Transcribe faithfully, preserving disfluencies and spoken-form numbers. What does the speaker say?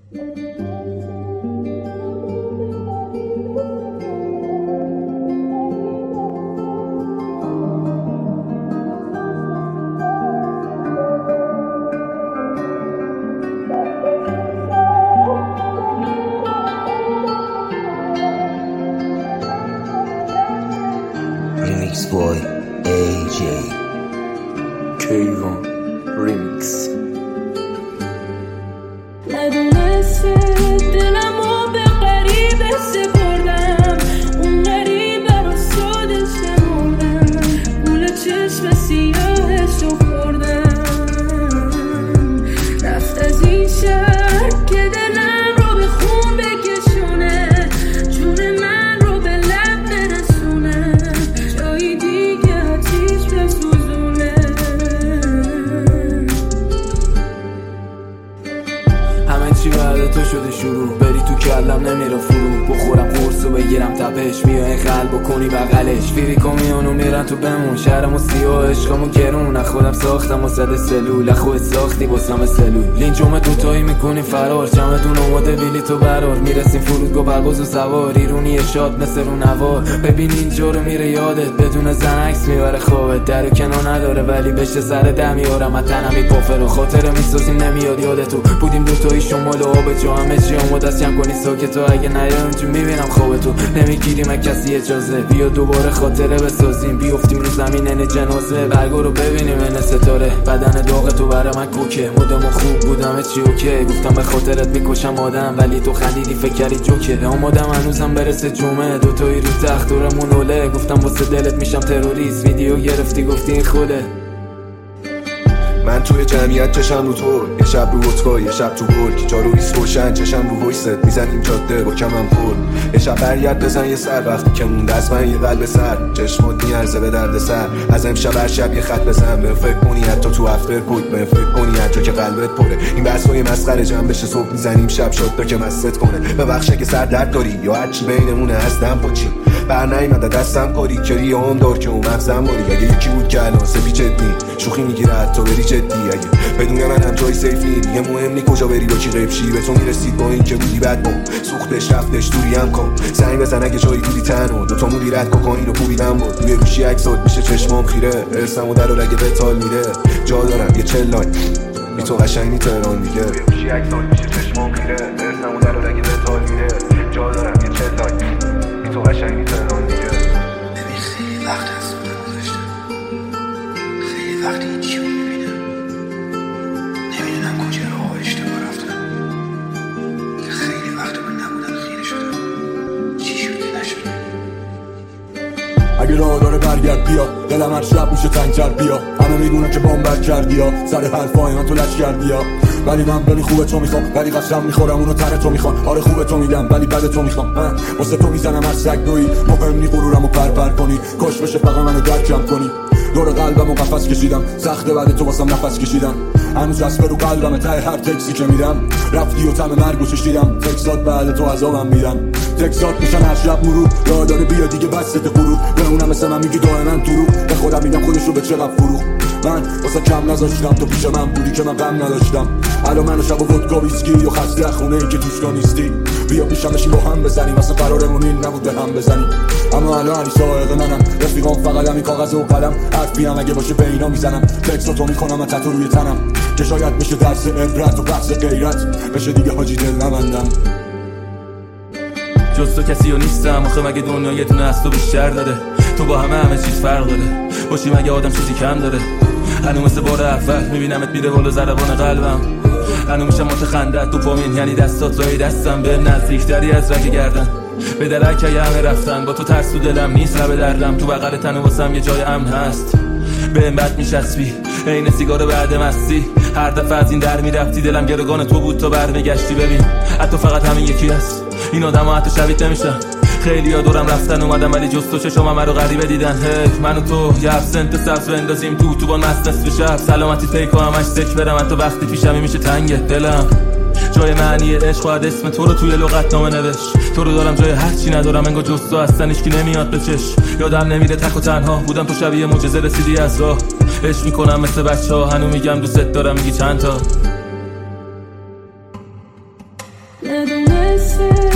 Remix boy ای جی کیوان ریمیکس. ندونسته دلمو به غریبه سپردم، اون غریبه رو ساده شمردم، گول چشم سیاهش رو خوردم، رفت از این شهر که دلم رو به خون بکشونه، جون من رو به لب برسونه، جایی دیگه آتیش بسوزونه. همه چی بعد تو شده شروع، بری تو کلم نمیره فرو، بخورم قرص و بگیرم تپش، میای قلب کنی بغلش، فیری کمیونو میرن تو بمون، شهرمو سیاه عشقمو گرون، از خودم ساختم و زده سلول، از خودت ساختی باسم سلول، لینجوم دوتایی میکنی فرار، جمعتون اومده بیلی تو برار، میرسیم فرودگاه پرواز و سوار، ایرونی شاد مثل رو نوار، ببین اینجا رو میره یادت، بدون زن عکس میبره خوابت، در و کنار نداره ولی بشه سر دم میارم، از تنم میپافر و خاطره میسازیم نمیاد یادتو، بودیم دوتایی شمال و آب جا، همه چی همو دست جمع کنی ساکت و اگه نیام تو میبینم خوابتو، نمیگیریم از کسی اجازه، بیا دوباره خاطره بسازیم، بیافتیم رو زمین این جنازه، برگو رو ببینیم این ستاره، بدن داغ تو برای من کوکه، مدام خوب بودم چی اوکی، گفتم به خاطرت میکشم آدم، ولی تو خندیدی فکر کردی جوکه، آمادم هنوزم برسه جمعه، دوتایی رو تخت دورمون اوله، گفتم واسه دلت میشم تروریست، ویدیو گرفتی گفتی این خوله. من توی جمعیت چشم رو تو، یه شب رو ودکا یه شب تو گل، جارو ایست روشن چشم رو وایست، میزنیم جاده با کمم پر، یه شب برگرد بزن یه سر، وقتی که مونده از من یه قلب سر، چشمات میارزه به درد سر، از امشب هر شب یه خط بزن، به فکر کنی حتی تو افتر کد، به فکر کنی هر جا که قلبت پره، این بحثای مسخره جمع بشه صبح میزنیم شب شد تا که مست کنه، ببخشه که سر درد داری یا هرچی بینمونه از دم پاچی، بر نیومده دستم کاری که ریام دار که اون مغزم باری، اگه یکی بود که الان سپی جدی شوخی میگیره حتی بری جدی، اگه بدون من هم جای سیفی دیگه مهم نی کجا بری با کی غیب شی، به تو میرسید با این که بودی بد بام، سوختش رفتش دوری هم کن، زنگ بزن اگه جایی بودی تنها، دوتا مودی رد کوکائین رو کوبیدم بود، روی گوشی عکسات میشه چشمام خیره، ارسم و در و رگه بتال میره، جا دارم یه چل لاین بی تو قشنگ نی تهران دیگه، روی گوشی عکسات میشه چشمام خیره، ارسم و در و رگه بتال میره، جا دارم یه چل لاین بی تو قشنگ نی تهران دیگه. ببین خیلی وقت از اون گذشته، خیلی وقتی این چی میبینم، نمیدونم کجا راه اشتباه رفتم، که خیلی وقت من نبودم خیلی شدم، چی شد که نشد. اگه راه داره برگرد بیا، دلم هر شب میشه تنگ‌تر بیا، همه میدونن که بامبر کردی ها، سر حرفای من تو لش کردی ها، ولی من ببین خوبه تو میخوام، ولی قسم میخورم اونو تن تو میخوام، آره خوبه تو میگم ولی بد تو میخوام، واسه تو میزنم هر سگ دویی، مهم نی غرورمو پرپر کنی، کاش بشه فقط منو درکم کنی، دور قلبمو قفس کشیدم، سخته بعد تو واسم نفس کشیدم، هنوز دست رو قلبم ته هر تکسی که میدم، رفتی و تم مرگو چشیدم، تکسات بعد تو عذابم میدم، تکسات میشن هر شب مرور، راه داره بیا دیگه بس ست غرور، به اونم مثل من میگی دائما دروغ، به خودم میدم خودشو به چقدر فروغ، من واسه کم نذاشتم تو پیش من بودی که من غم نداشتم، الان منو شب و ودکا ویسکی و خسته خونه ای که توش تو نیستی، بیا پیشم بشین با هم بزنیم، اصلا قرارمون این نبود به هم بزنیم، اما الان علی سائق منم، رفیقام فقط همین کاغذ و قلم، حرفی هم اگه باشه به اینا میزنم، تکساتو میکنم تتو روی تنم، که شاید بشه درس عبرت و بحث غیرت، بشه دیگه حاجی دل نبندم. جز تو کسی و نیستم، آخه مگه دنیا یه دونه از تو بیشتر داره، تو با همه همه چیز فرق داره، باشی مگه آدم چیزی کم داره، هنو مثل بار اول میبینمت میره بالا ضربان قلبم، هنو میشم متخندت دوپامین، یعنی دستات رای دستم به نزدیکتری از رگ گردن، به درک همه رفتن، با تو ترس تو دلم نیست لب دردم، تو بغل تن واسم یه جای امن هست، به این بد میشسبی عین سیگار بعد مستی، هر دفعه از این در میرفتی دلم گروگان تو بود تا برمیگشتی، ببین حتی فقط همین یکی هست، این آدم ها حتی شبیه نمیشن، خیلی ها دورم رفتن اومدم ولی جز تو چشم همه رو غریبه دیدن، هی من و تو یه ابسنت سبز بندازیم تو تو بان مست نصف شب، سلامتی پیکو همش سک برم، حتی وقتی پیشمی میشه تنگه دلم، جای معنی عشق و اسم تو رو توی لغت نامه نوشت، تو رو دارم جای هر چی ندارم، انگار جز تو هستن هیچکی نمیاد به چشم، یادم نمیره تک و تنها بودم، تو شبیه معجزه رسیدی از راه، عشق میکنم مثل بچه ها، هنو میگم دوست دارم میگی چند تا. ندونسته